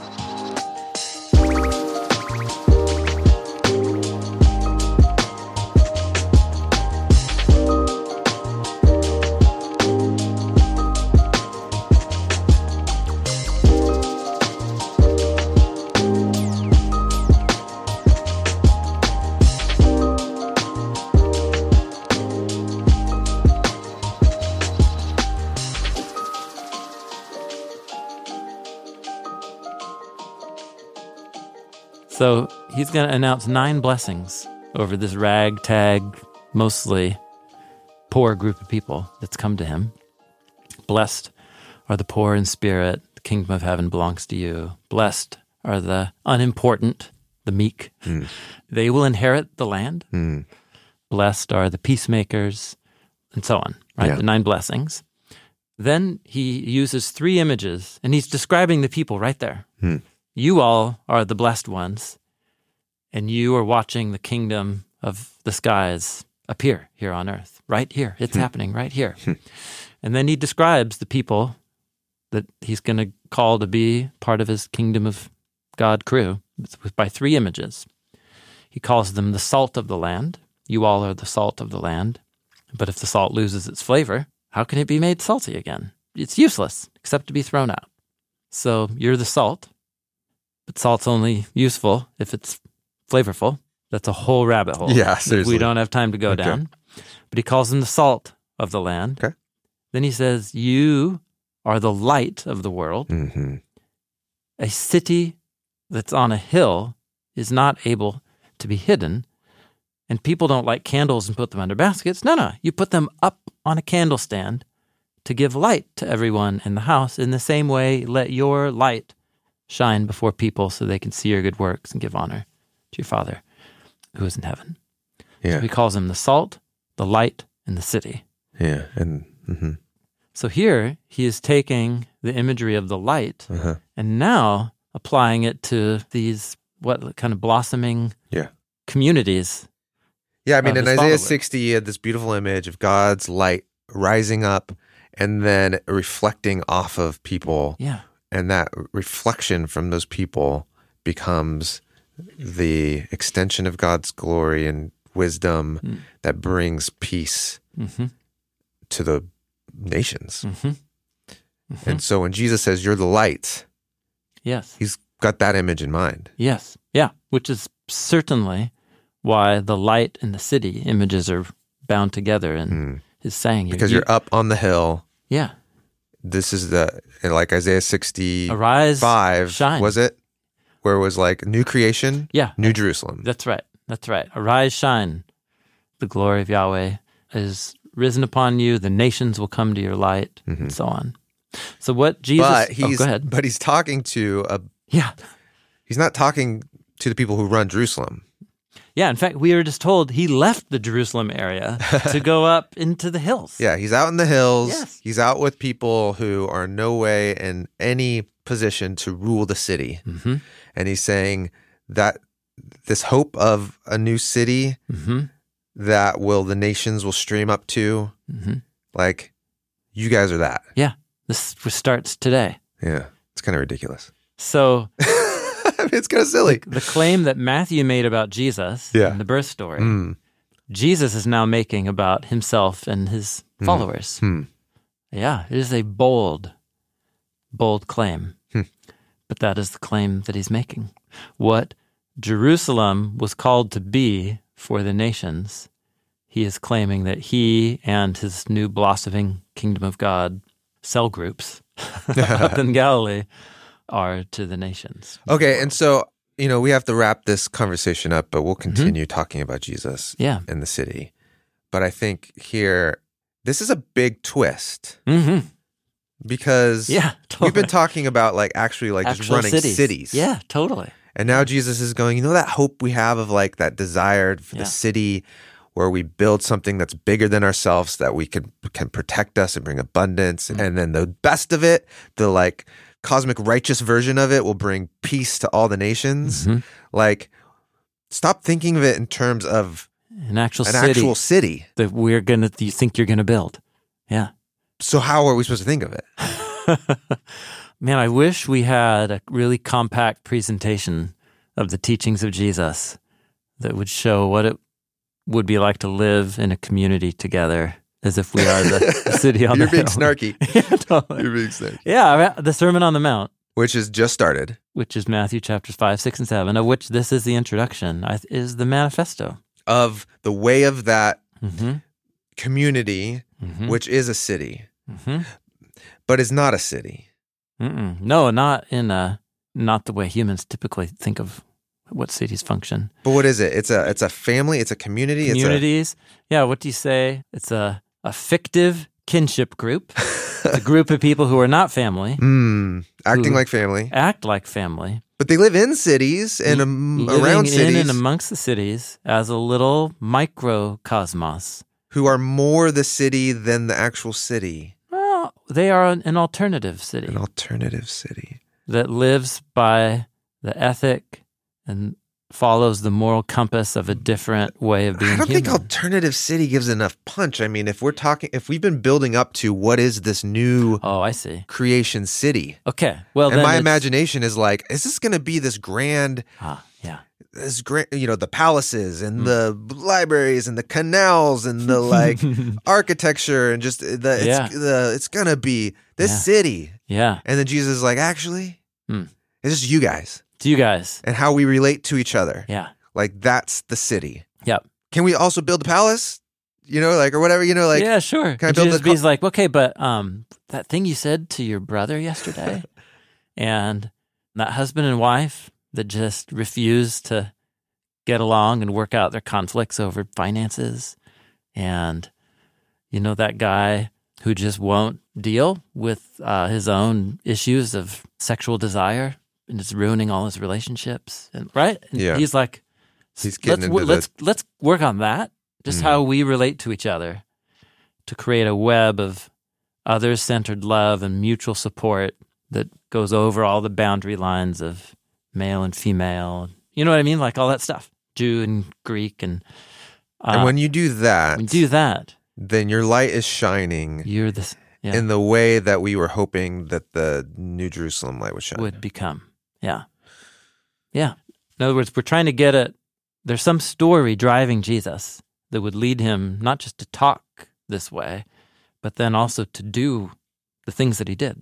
So he's going to announce 9 blessings over this ragtag, mostly poor group of people that's come to him. Blessed are the poor in spirit. The kingdom of heaven belongs to you. Blessed are the unimportant, the meek. They will inherit the land. Blessed are the peacemakers, and so on, right? Yeah. The 9 blessings. Then he uses 3 images, and he's describing the people right there. You all are the blessed ones, and you are watching the kingdom of the skies appear here on earth, right here. It's happening right here. And then he describes the people that he's going to call to be part of his kingdom of God crew by 3 images. He calls them the salt of the land. You all are the salt of the land. But if the salt loses its flavor, how can it be made salty again? It's useless except to be thrown out. So you're the salt. But salt's only useful if it's flavorful. That's a whole rabbit hole. Yeah, seriously. We don't have time to go down. But he calls them the salt of the land. Okay. Then he says, you are the light of the world. Mm-hmm. A city that's on a hill is not able to be hidden. And people don't light candles and put them under baskets. No. You put them up on a candle stand to give light to everyone in the house. In the same way, let your light shine before people so they can see your good works and give honor to your Father who is in heaven. Yeah. So he calls him the salt, the light, and the city. Yeah. And So here he is taking the imagery of the light uh-huh. and now applying it to these, what kind of blossoming Yeah. communities. Yeah, I mean, in his Isaiah followers. 60, you had this beautiful image of God's light rising up and then reflecting off of people. Yeah. And that reflection from those people becomes the extension of God's glory and wisdom that brings peace Mm-hmm. to the nations. Mm-hmm. And so when Jesus says, you're the light, Yes. he's got that image in mind. Yes. Yeah. Which is certainly why the light and the city images are bound together in his saying. Because you're up on the hill. Yeah. This is like Isaiah 65, Arise, shine. was it? Where it was like new creation, Yeah. New Jerusalem. That's right. That's right. Arise, shine. The glory of Yahweh is risen upon you. The nations will come to your light, and so on. So what Jesus... go ahead. But he's talking to he's not talking to the people who run Jerusalem. Yeah, in fact, we were just told he left the Jerusalem area to go up into the hills. Yeah, he's out in the hills. Yes. He's out with people who are no way in any position to rule the city. Mm-hmm. And he's saying that this hope of a new city that the nations will stream up to, like, you guys are that. Yeah, this starts today. Yeah, it's kind of ridiculous. So... I mean, it's kind of silly. The claim that Matthew made about Jesus in the birth story, Jesus is now making about himself and his followers. Yeah, it is a bold claim. But that is the claim that he's making. What Jerusalem was called to be for the nations, he is claiming that he and his new blossoming kingdom of God cell groups up in Galilee are to the nations. Okay, and so, we have to wrap this conversation up, but we'll continue talking about Jesus and the city. But I think here, this is a big twist. Because we've been talking about actually just running cities. Yeah, totally. And now Jesus is going, that hope we have of that desire for the city where we build something that's bigger than ourselves, that we can protect us and bring abundance. And then the best of it, the cosmic righteous version of it will bring peace to all the nations. Stop thinking of it in terms of an actual city that you think you're gonna build. Yeah. So how are we supposed to think of it? Man, I wish we had a really compact presentation of the teachings of Jesus that would show what it would be like to live in a community together, as if we are the city on the hill. You're being snarky. Yeah, totally. You're being snarky. Yeah, the Sermon on the Mount. Which has just started. Which is Matthew chapters 5, 6, and 7, of which this is the introduction, is the manifesto. Of the way of that community, which is a city, but is not a city. No, not the way humans typically think of what cities function. But what is it? It's a family, it's a community. Communities. What do you say? It's a fictive kinship group. It's a group of people who are not family. Acting like family. Act like family. But they live in cities and around cities. Living in and amongst the cities as a little microcosmos. Who are more the city than the actual city. Well, they are an alternative city. An alternative city. That lives by the ethic and follows the moral compass of a different way of being human. I don't think alternative city gives enough punch. I mean, if we've been building up to what is this new creation city. Okay. Well, and my imagination is is this going to be this grand this grand, the palaces and the libraries and the canals and the architecture and just it's going to be this city. Yeah. And then Jesus is actually, it's just you guys. To you guys. And how we relate to each other. Yeah. That's the city. Yep. Can we also build a palace? Or whatever, Yeah, sure. Can I build Jesus okay, but that thing you said to your brother yesterday and that husband and wife that just refuse to get along and work out their conflicts over finances, and that guy who just won't deal with his own issues of sexual desire and it's ruining all his relationships, and he's like, let's work on that, just how we relate to each other, to create a web of others-centered love and mutual support that goes over all the boundary lines of male and female. You know what I mean? All that stuff. Jew and Greek. And when you do that, then your light is shining in the way that we were hoping that the New Jerusalem light would shine. Would become. Yeah. Yeah. In other words, we're trying to get at, there's some story driving Jesus that would lead him not just to talk this way, but then also to do the things that he did.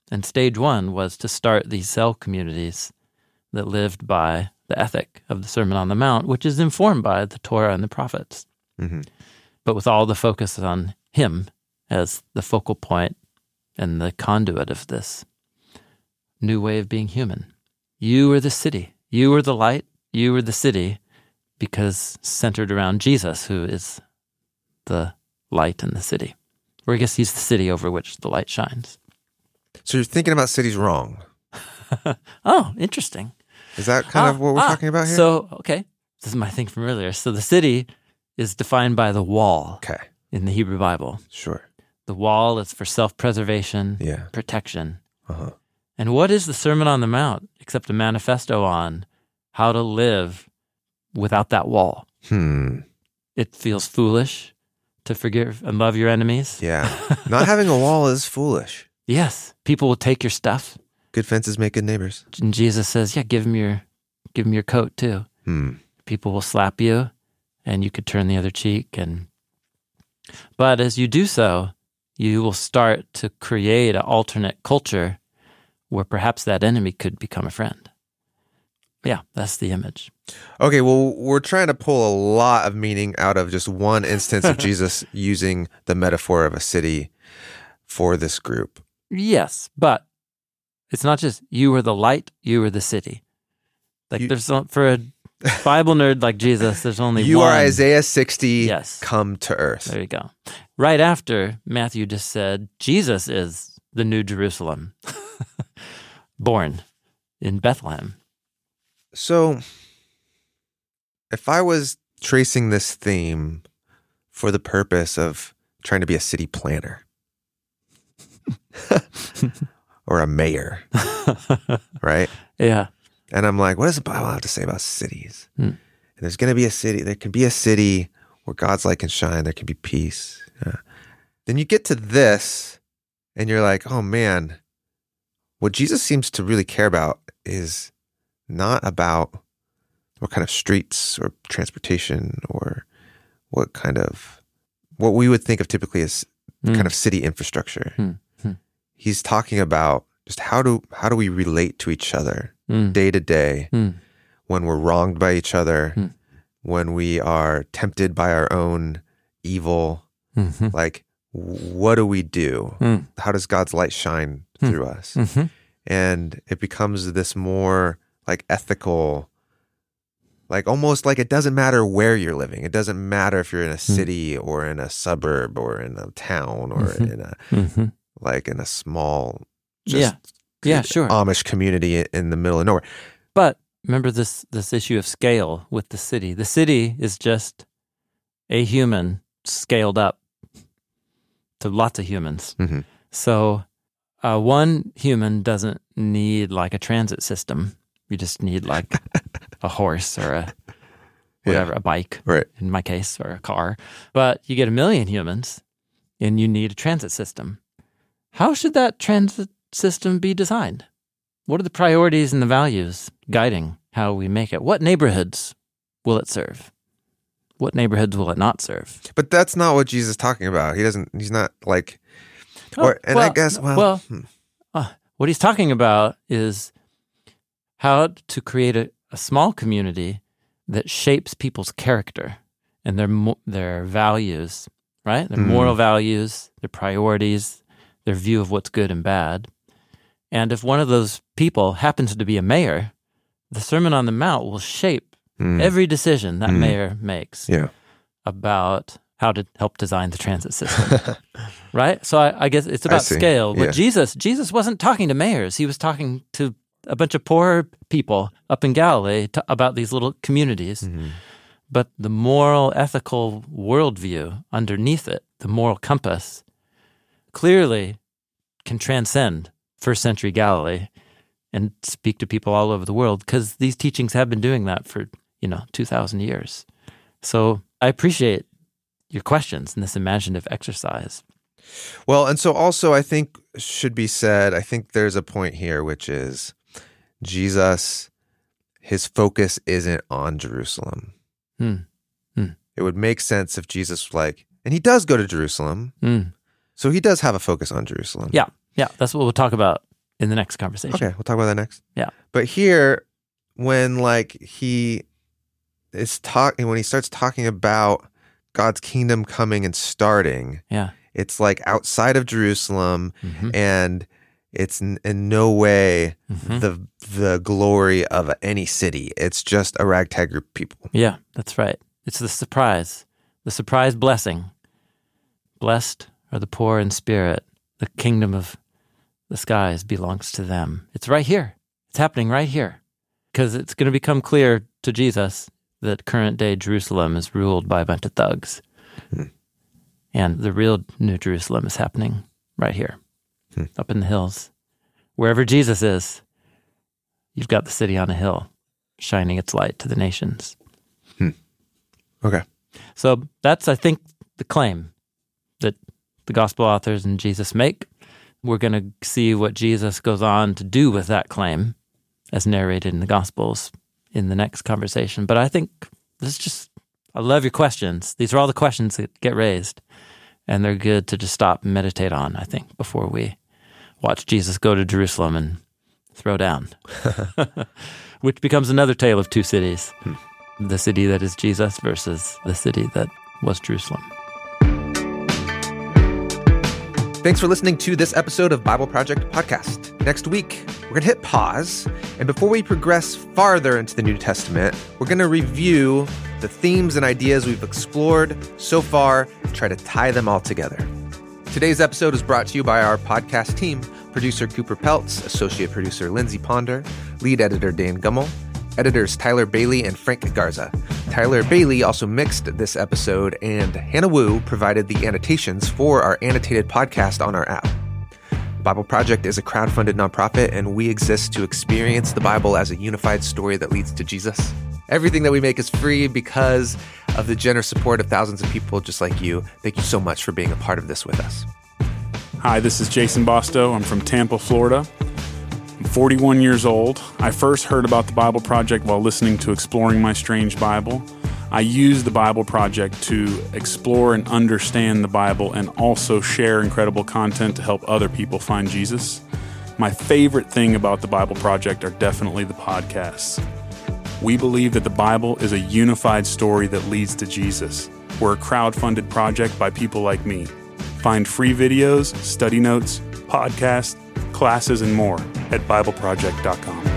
And stage one was to start these cell communities that lived by the ethic of the Sermon on the Mount, which is informed by the Torah and the prophets, but with all the focus on him as the focal point and the conduit of this new way of being human. You are the city. You are the light. You are the city, because centered around Jesus, who is the light in the city. Or I guess he's the city over which the light shines. So you're thinking about cities wrong. Oh, interesting. Is that kind of what we're talking about here? So, okay, this is my thing from earlier. So the city is defined by the wall in the Hebrew Bible. Sure. The wall is for self-preservation, protection. And what is the Sermon on the Mount except a manifesto on how to live without that wall? It feels foolish to forgive and love your enemies. Yeah. Not having a wall is foolish. Yes. People will take your stuff. Good fences make good neighbors. And Jesus says, yeah, give him your coat too. People will slap you and you could turn the other cheek. But as you do so, you will start to create an alternate culture where perhaps that enemy could become a friend. Yeah, that's the image. Okay, well, we're trying to pull a lot of meaning out of just one instance of Jesus using the metaphor of a city for this group. Yes, but it's not just you are the light, you are the city. Like for a Bible nerd like Jesus, there's only you one. You are Isaiah 60, come to earth. There you go. Right after, Matthew just said, Jesus is the new Jerusalem, born in Bethlehem. So, if I was tracing this theme for the purpose of trying to be a city planner or a mayor, right? Yeah. And I'm like, what does the Bible have to say about cities? And there's going to be a city. There can be a city where God's light can shine. There can be peace. Then you get to this and you're like, oh man, what Jesus seems to really care about is not about what kind of streets or transportation or what we would think of typically as kind of city infrastructure. He's talking about just how do we relate to each other day to day when we're wronged by each other, when we are tempted by our own evil. Like, what do we do? How does God's light shine through us? And it becomes this more like ethical, like almost like it doesn't matter where you're living. It doesn't matter if you're in a city or in a suburb or in a town or in a like in a small Amish community in the middle of nowhere. But remember this issue of scale with the city. The city is just a human scaled up to lots of humans. So one human doesn't need like a transit system. You just need like a horse or a bike, right? In my case, or a car. But you get 1 million humans and you need a transit system. How should that transit system be designed? What are the priorities and the values guiding how we make it? What neighborhoods will it serve? What neighborhoods will it not serve? But that's not what Jesus is talking about. He's not like, what he's talking about is how to create a small community that shapes people's character and their values, right? Their moral values, their priorities, their view of what's good and bad. And if one of those people happens to be a mayor, the Sermon on the Mount will shape every decision that mayor makes about how to help design the transit system, right? So I guess it's about scale. But Jesus wasn't talking to mayors. He was talking to a bunch of poor people up in Galilee about these little communities. But the moral, ethical worldview underneath it, the moral compass, clearly can transcend first century Galilee and speak to people all over the world, because these teachings have been doing that for, 2,000 years. So I appreciate your questions in this imaginative exercise. Well, and so also I think should be said, I think there's a point here, which is Jesus, his focus isn't on Jerusalem. It would make sense if Jesus and he does go to Jerusalem, so he does have a focus on Jerusalem. Yeah, that's what we'll talk about in the next conversation. Okay, we'll talk about that next. Yeah. But here, when he starts talking about God's kingdom coming and starting, Yeah. it's like outside of Jerusalem, and it's in no way the glory of any city. It's just a ragtag group of people. Yeah, that's right. It's the surprise blessing. Blessed are the poor in spirit. The kingdom of the skies belongs to them. It's right here. It's happening right here. Because it's going to become clear to Jesus that current day Jerusalem is ruled by a bunch of thugs. And the real New Jerusalem is happening right here, up in the hills. Wherever Jesus is, you've got the city on a hill, shining its light to the nations. Okay. So that's, I think, the claim that the gospel authors and Jesus make. We're going to see what Jesus goes on to do with that claim as narrated in the Gospels in the next conversation. But I think I love your questions. These are all the questions that get raised, and they're good to just stop and meditate on, I think, before we watch Jesus go to Jerusalem and throw down, which becomes another tale of two cities, the city that is Jesus versus the city that was Jerusalem. Thanks for listening to this episode of Bible Project Podcast. Next week, we're going to hit pause, and before we progress farther into the New Testament, we're going to review the themes and ideas we've explored so far and try to tie them all together. Today's episode is brought to you by our podcast team, producer Cooper Peltz, associate producer Lindsay Ponder, lead editor Dan Gummel, editors Tyler Bailey and Frank Garza. Tyler Bailey also mixed this episode, and Hannah Wu provided the annotations for our annotated podcast on our app. Bible Project is a crowd-funded nonprofit, and we exist to experience the Bible as a unified story that leads to Jesus. Everything that we make is free because of the generous support of thousands of people just like you. Thank you so much for being a part of this with us. Hi, this is Jason Bostow. I'm from Tampa, Florida. I'm 41 years old. I first heard about the Bible Project while listening to Exploring My Strange Bible. I use the Bible Project to explore and understand the Bible and also share incredible content to help other people find Jesus. My favorite thing about the Bible Project are definitely the podcasts. We believe that the Bible is a unified story that leads to Jesus. We're a crowd-funded project by people like me. Find free videos, study notes, podcasts, classes, and more at BibleProject.com.